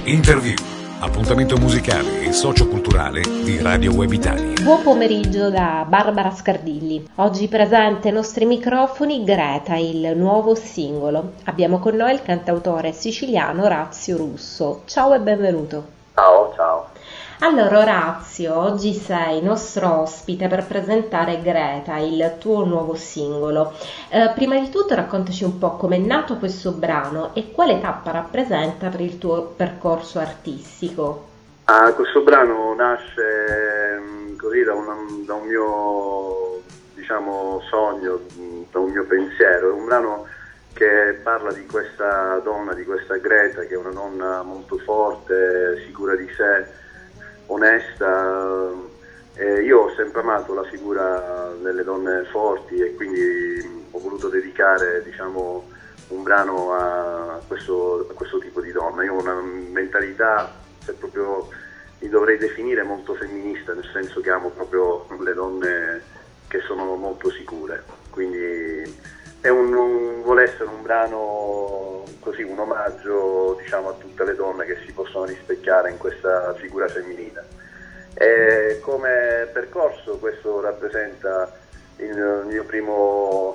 Interview, appuntamento musicale e socioculturale di Radio Web Italia. Buon pomeriggio da Barbara Scardilli. Oggi presente ai nostri microfoni Greta, il nuovo singolo. Abbiamo con noi il cantautore siciliano Orazio Russo. Ciao e benvenuto. Ciao. Allora Orazio, oggi sei nostro ospite per presentare Greta, il tuo nuovo singolo. Prima di tutto raccontaci un po' com'è nato questo brano e quale tappa rappresenta per il tuo percorso artistico. Questo brano nasce così da un mio sogno, da un mio pensiero. È un brano che parla di questa donna, di questa Greta, che è una donna molto forte, sicura di sé, onesta. Io ho sempre amato la figura delle donne forti e quindi ho voluto dedicare un brano a questo tipo di donna. Io ho una mentalità, se proprio mi dovrei definire, molto femminista, nel senso che amo proprio le donne che sono molto sicure, quindi vuole essere un brano così, un omaggio a tutte le donne che si possono rispecchiare in questa figura femminile. E come percorso questo rappresenta il mio primo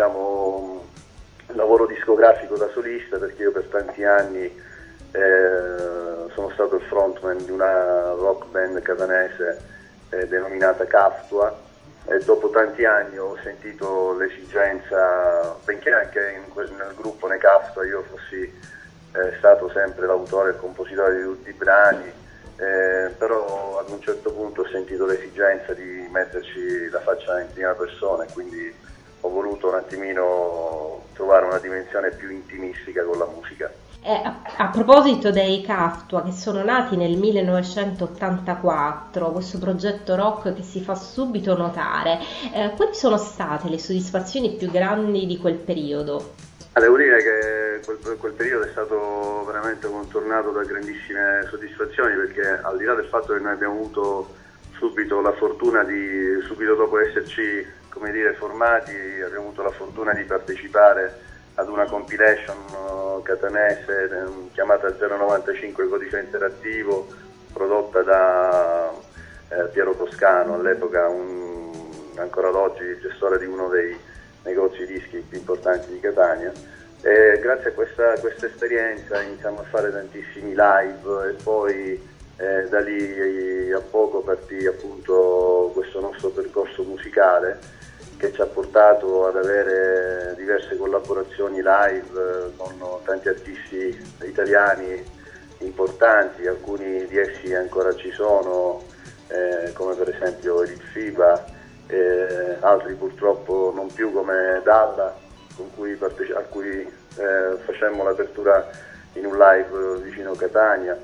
lavoro discografico da solista, perché io per tanti anni sono stato il frontman di una rock band catanese denominata Caftua. E dopo tanti anni ho sentito l'esigenza, benché anche nel gruppo Necaftua io fossi stato sempre l'autore e il compositore di tutti i brani, però ad un certo punto ho sentito l'esigenza di metterci la faccia in prima persona e quindi ho voluto un attimino trovare una dimensione più intimistica con la musica. A proposito dei Caftua, che sono nati nel 1984, questo progetto rock che si fa subito notare, quali sono state le soddisfazioni più grandi di quel periodo? Devo dire che quel periodo è stato veramente contornato da grandissime soddisfazioni, perché al di là del fatto che noi abbiamo avuto subito la fortuna subito dopo esserci, formati, abbiamo avuto la fortuna di partecipare ad una compilation catanese chiamata 095 Codice Interattivo, prodotta da Piero Toscano, all'epoca ancora ad oggi il gestore di uno dei negozi dischi più importanti di Catania. E grazie a questa esperienza iniziamo a fare tantissimi live e poi da lì a poco partì appunto questo nostro percorso musicale, che ci ha portato ad avere diverse collaborazioni live con tanti artisti italiani importanti. Alcuni di essi ancora ci sono, come per esempio Elite Fiba, altri purtroppo non più, come Dalla, a cui facemmo l'apertura in un live vicino Catania,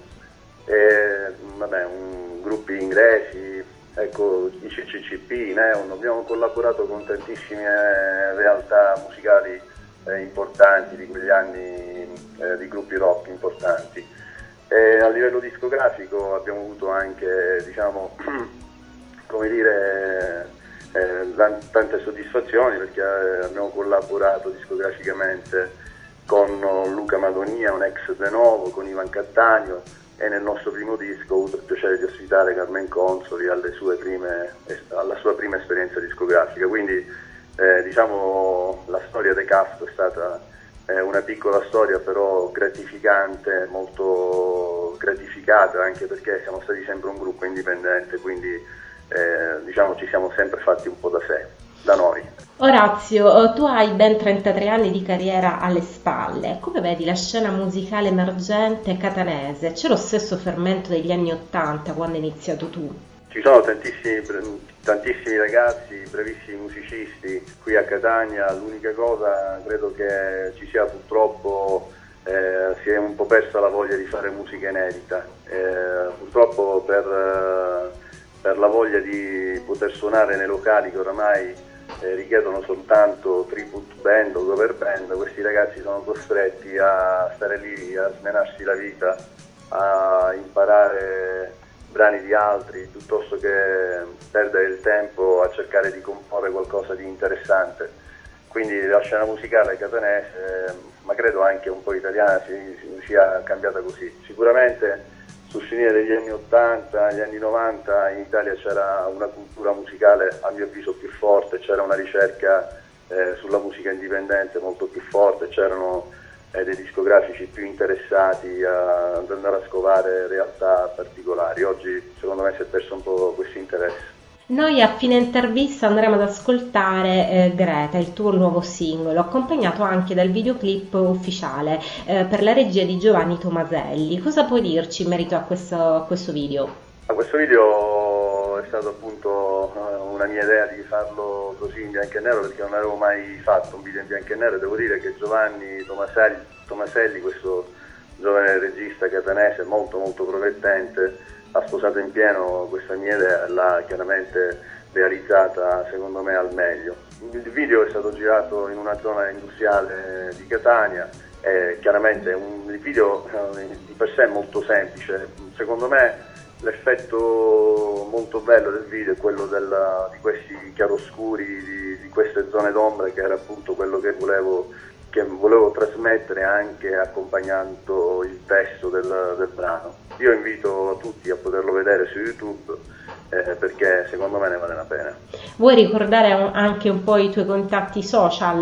gruppi inglesi, ecco, i CCCP, Neon. Abbiamo collaborato con tantissime realtà musicali importanti di quegli anni, di gruppi rock importanti. E a livello discografico abbiamo avuto anche, tante soddisfazioni, perché abbiamo collaborato discograficamente con Luca Madonia, un ex De Novo, con Ivan Cattaneo, e nel nostro primo disco ho avuto il piacere di ospitare Carmen Consoli alla sua prima esperienza discografica. Quindi la storia dei Cafto è stata una piccola storia, però gratificante, molto gratificata, anche perché siamo stati sempre un gruppo indipendente, quindi ci siamo sempre fatti un po' da sé, da noi. Orazio, tu hai ben 33 anni di carriera alle spalle. Come vedi la scena musicale emergente catanese? C'è lo stesso fermento degli anni '80 quando hai iniziato tu? Ci sono tantissimi ragazzi, bravissimi musicisti qui a Catania. L'unica cosa, credo che ci sia purtroppo, si è un po' persa la voglia di fare musica inedita. Purtroppo per la voglia di poter suonare nei locali che oramai richiedono soltanto tribute band o cover band, questi ragazzi sono costretti a stare lì, a smenarsi la vita, a imparare brani di altri, piuttosto che perdere il tempo a cercare di comporre qualcosa di interessante. quindi la scena musicale catanese, ma credo anche un po' italiana, sia cambiata così. Sicuramente sul finire degli anni 80, gli anni 90 in Italia c'era una cultura musicale a mio avviso più forte, c'era una ricerca sulla musica indipendente molto più forte, c'erano dei discografici più interessati ad andare a scovare realtà particolari. Oggi secondo me si è perso un po' questo interesse. Noi a fine intervista andremo ad ascoltare Greta, il tuo nuovo singolo, accompagnato anche dal videoclip ufficiale per la regia di Giovanni Tomaselli. Cosa puoi dirci in merito a questo video? Questo video è stato appunto una mia idea di farlo così in bianco e nero, perché non avevo mai fatto un video in bianco e nero, e devo dire che Giovanni Tomaselli, questo giovane regista catanese molto molto promettente, ha sposato in pieno questa mia idea e l'ha chiaramente realizzata secondo me al meglio. Il video è stato girato in una zona industriale di Catania, chiaramente il video di per sé è molto semplice. Secondo me l'effetto molto bello del video è quello di questi chiaroscuri, di queste zone d'ombra, che era appunto quello che volevo trasmettere anche accompagnando il testo del brano. Io invito tutti a poterlo vedere su YouTube perché secondo me ne vale la pena. Vuoi ricordare anche un po' i tuoi contatti social?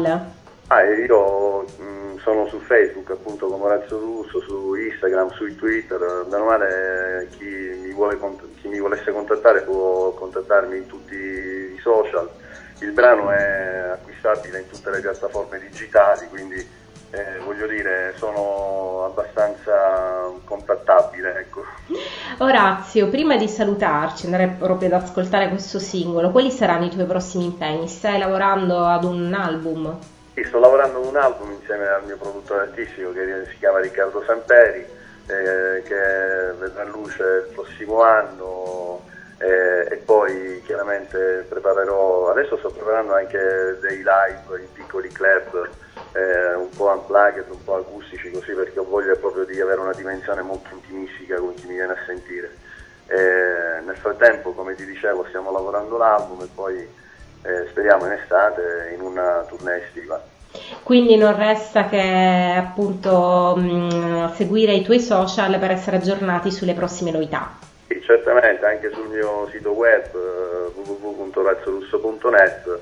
Io sono su Facebook appunto come Orazio Russo, su Instagram, su Twitter. Meno male chi mi volesse contattare può contattarmi in tutti i social. Il brano è acquistabile in tutte le piattaforme digitali, quindi voglio dire, sono abbastanza contattabile, ecco. Orazio, prima di salutarci, andare proprio ad ascoltare questo singolo, quali saranno i tuoi prossimi impegni? Stai lavorando ad un album? Sì, sto lavorando ad un album insieme al mio produttore artistico che si chiama Riccardo Samperi, che vedrà luce il prossimo anno. E poi chiaramente adesso sto preparando anche dei live in piccoli club, un po' unplugged, un po' acustici, così, perché ho voglia proprio di avere una dimensione molto intimistica con chi mi viene a sentire. Nel frattempo, come ti dicevo, stiamo lavorando l'album e poi speriamo in estate in una tournée estiva. Quindi non resta che appunto seguire i tuoi social per essere aggiornati sulle prossime novità. Sì, certamente, anche sul mio sito web www.oraziorusso.net,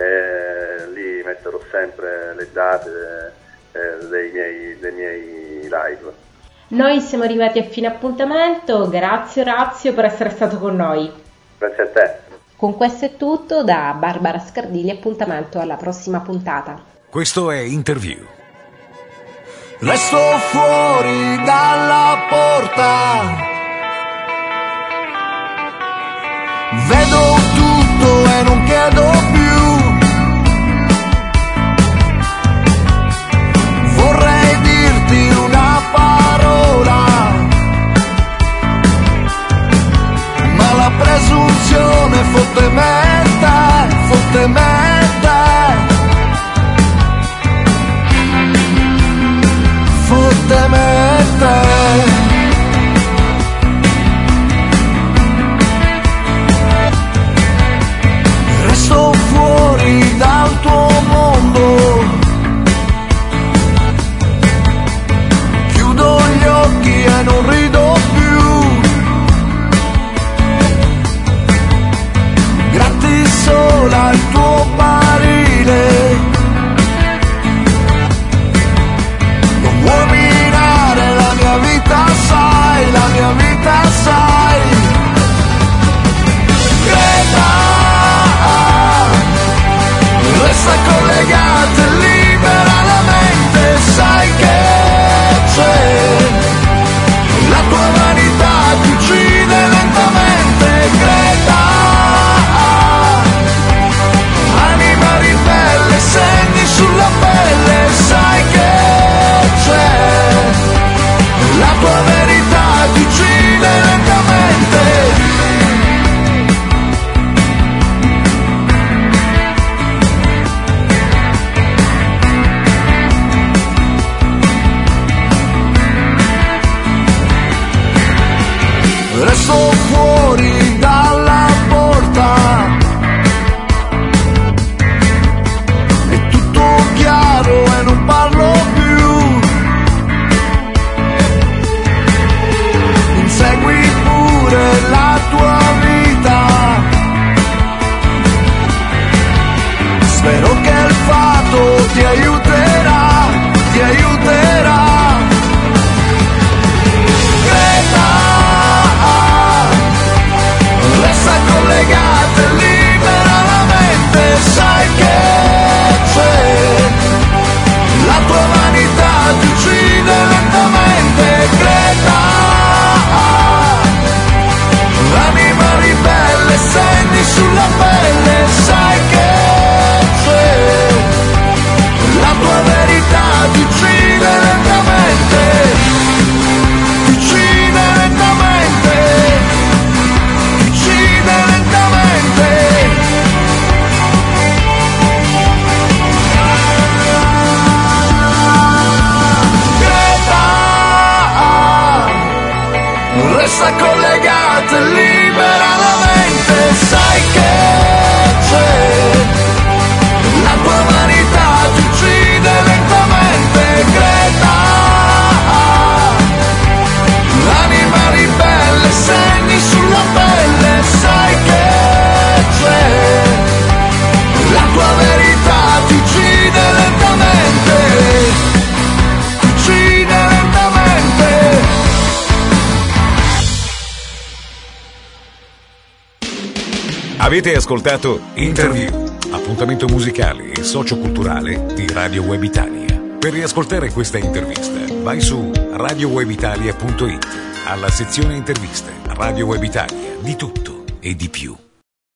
lì metterò sempre le date dei miei live. Noi siamo arrivati a fine appuntamento, grazie Orazio per essere stato con noi. Grazie a te. Con questo è tutto, da Barbara Scardilli, appuntamento alla prossima puntata. Questo è Interview. Resto fuori dalla porta, vedo tutto e non chiedo più. Vorrei dirti una parola, ma la presunzione fotte me te, fotte me te, fotte me te. resta collegata e libera la mente. Sai che c'è, la tua vanità ti uccide lentamente, Greta. Anima ribelle, segni sulla pelle, sai che c'è, la tua verità ti uccide lentamente, ti uccide lentamente. Avete ascoltato Interview, appuntamento musicale e socioculturale di Radio Web Italia. Per riascoltare questa intervista vai su radiowebitalia.it, alla sezione interviste. Radio Web Italia, di tutto e di più.